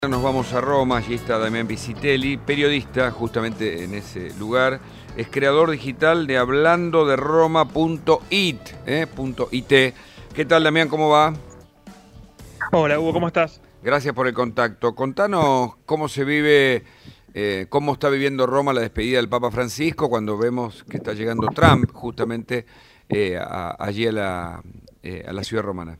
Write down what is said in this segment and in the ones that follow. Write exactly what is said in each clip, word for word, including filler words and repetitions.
Nos vamos a Roma, allí está Damián Piscitelli, periodista justamente en ese lugar, es creador digital de hablando de roma punto it, eh, punto it. ¿Qué tal, Damián? ¿Cómo va? Hola Hugo, ¿cómo estás? Gracias por el contacto. Contanos cómo se vive, eh, cómo está viviendo Roma la despedida del Papa Francisco cuando vemos que está llegando Trump justamente eh, a- allí a la, eh, a la ciudad romana.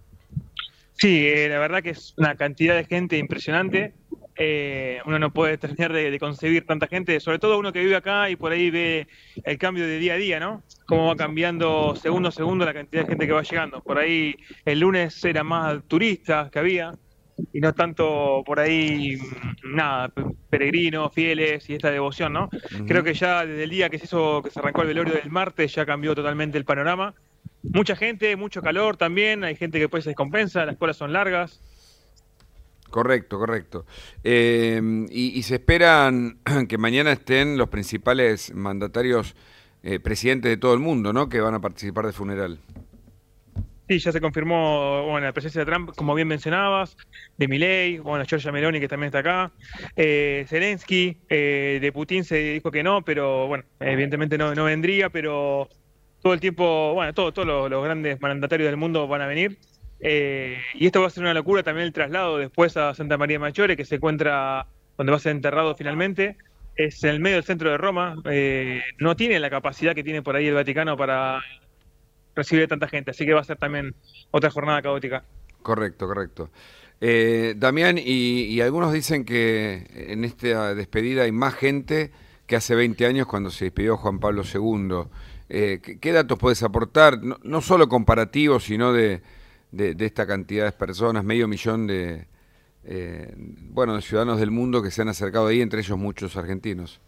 Sí, eh, la verdad que es una cantidad de gente impresionante. Eh, uno no puede terminar de, de concebir tanta gente, sobre todo uno que vive acá y por ahí ve el cambio de día a día, ¿no? Cómo va cambiando segundo a segundo la cantidad de gente que va llegando. Por ahí el lunes era más turistas que había y no tanto por ahí, mm, nada, pe- peregrinos, fieles y esta devoción, ¿no? Creo Ujú. que ya desde el día que se hizo, que se arrancó el velorio del martes, ya cambió totalmente el panorama. Mucha gente, mucho calor también, hay gente que después se descompensa, las colas son largas. Correcto, correcto. Eh, y, y se esperan que mañana estén los principales mandatarios, eh, presidentes de todo el mundo, ¿no? Que van a participar del funeral. Sí, ya se confirmó, bueno, la presencia de Trump, como bien mencionabas, de Milei, bueno, Giorgia Meloni, que también está acá, eh, Zelensky, eh, de Putin se dijo que no, pero bueno, evidentemente no, no vendría, pero todo el tiempo, bueno, todo- todos los, los grandes mandatarios del mundo van a venir. Eh, y esto va a ser una locura también el traslado después a Santa María Maggiore, que se encuentra donde va a ser enterrado finalmente. Es en el medio del centro de Roma, eh, no tiene la capacidad que tiene por ahí el Vaticano para recibir tanta gente, así que va a ser también otra jornada caótica. Correcto, correcto. Eh, Damián, y, y algunos dicen que en esta despedida hay más gente que hace veinte años cuando se despidió Juan Pablo segundo. Eh, ¿qué, qué datos puedes aportar? No, no solo comparativos, sino de, de- de esta cantidad de personas, medio millón de, eh, bueno, de ciudadanos del mundo que se han acercado ahí, entre ellos muchos argentinos.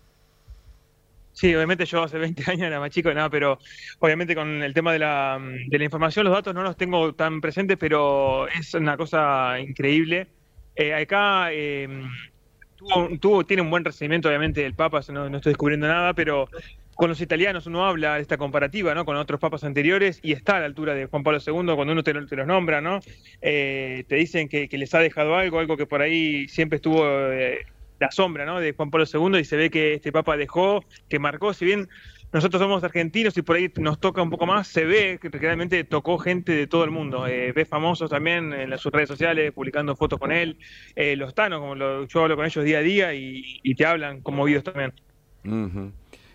Sí, obviamente yo hace veinte años era más chico, nada, pero obviamente con el tema de la, de la información, los datos no los tengo tan presentes, pero es una cosa increíble. Eh, acá eh, tuvo, tuvo- tiene un buen recibimiento, obviamente, del Papa, eso no, no estoy descubriendo nada, pero con los italianos uno habla de esta comparativa, ¿no? Con otros papas anteriores y está a la altura de Juan Pablo segundo cuando uno te, lo- te los nombra, ¿no? Eh, te dicen que, que les ha dejado algo, algo que por ahí siempre estuvo eh, la sombra, ¿no? De Juan Pablo segundo y se ve que este papa dejó, que marcó, si bien nosotros somos argentinos y por ahí nos toca un poco más, se ve que realmente tocó gente de todo el mundo. Eh, ves famosos también en las, sus redes sociales publicando fotos con él, eh, los tanos, como lo, yo hablo con ellos día a día y, y te hablan conmovidos también. Ujú.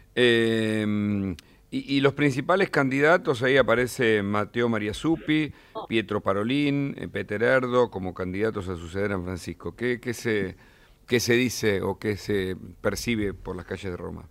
Eh, y, y los principales candidatos, ahí aparece Matteo Maria Suppi, Pietro Parolin, eh, Peter Erdo, como candidatos a suceder a Francisco. ¿Qué, qué se, qué se dice o qué se percibe por las calles de Roma?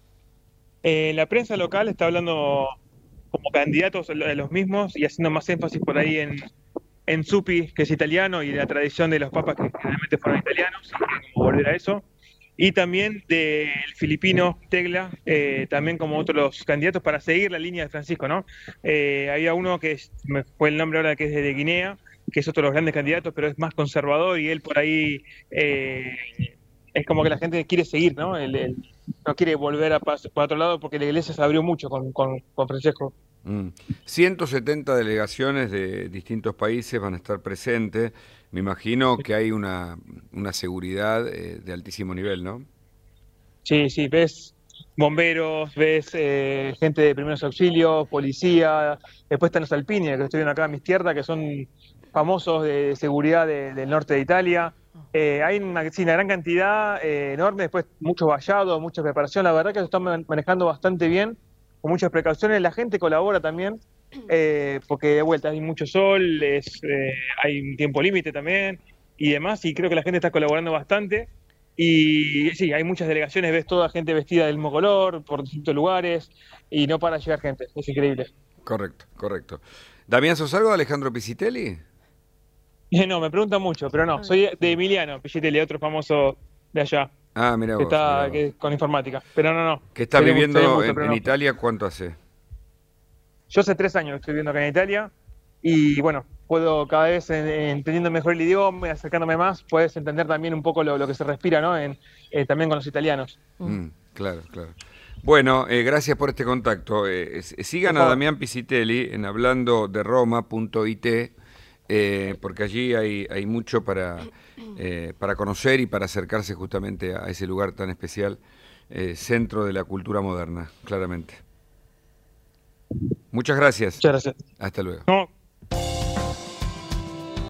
Eh, la prensa local está hablando como candidatos de los mismos y haciendo más énfasis por ahí en, en Zuppi, que es italiano, y la tradición de los papas que generalmente fueron italianos, y quieren como volver a eso. Y también del filipino Tegla, eh, también como otros candidatos para seguir la línea de Francisco, ¿no? Eh, había uno que es- me fue el nombre ahora, que es de Guinea, que es otro de los grandes candidatos, pero es más conservador y él por ahí eh, es como que la gente quiere seguir, ¿no? El- el- no quiere volver a pas- para otro lado porque la iglesia se abrió mucho con, con, con Francesco. Mm. ciento setenta delegaciones de distintos países van a estar presentes. Me imagino que hay una, una seguridad eh, de altísimo nivel, ¿no? Sí, sí, ves bomberos, ves eh, gente de primeros auxilios, policía, después están los Alpini, que estoy viendo acá en mis tierras, que son famosos de seguridad de- del norte de Italia. Eh, hay una, sí, una gran cantidad eh, enorme, después muchos vallados, mucha preparación, la verdad que lo están man- manejando bastante bien, con muchas precauciones, la gente colabora también, eh, porque de vuelta hay mucho sol, es, eh, hay un tiempo límite también y demás, y creo que la gente está colaborando bastante. Y sí, hay muchas delegaciones, ves toda gente vestida del mismo color, por distintos lugares, y no para de llegar gente, es increíble. Correcto, correcto. Damián Sosalvo, Alejandro Piscitelli. No, me preguntan mucho, pero no, soy de Emiliano Pigitelli, otro famoso de allá, Ah, mira que vos, mira está vos. que, con informática. Pero no, no, ¿Que estás sería un, sería un viviendo gusto, en, pero en no. Italia? ¿Cuánto hace? Yo hace tres años que estoy viviendo acá en Italia, y bueno, puedo cada vez en- entendiendo mejor el idioma, y acercándome más, puedes entender también un poco lo, lo que se respira, ¿no? En, eh, también con los italianos. Mm, claro, claro. Bueno, eh, gracias por este contacto. Eh, s- Por sigan a favor. Damián Piscitelli en hablando de roma punto it eh, porque allí hay, hay mucho para, eh, para conocer y para acercarse justamente a ese lugar tan especial, eh, centro de la cultura moderna, claramente. Muchas gracias. Muchas gracias. Hasta luego. No,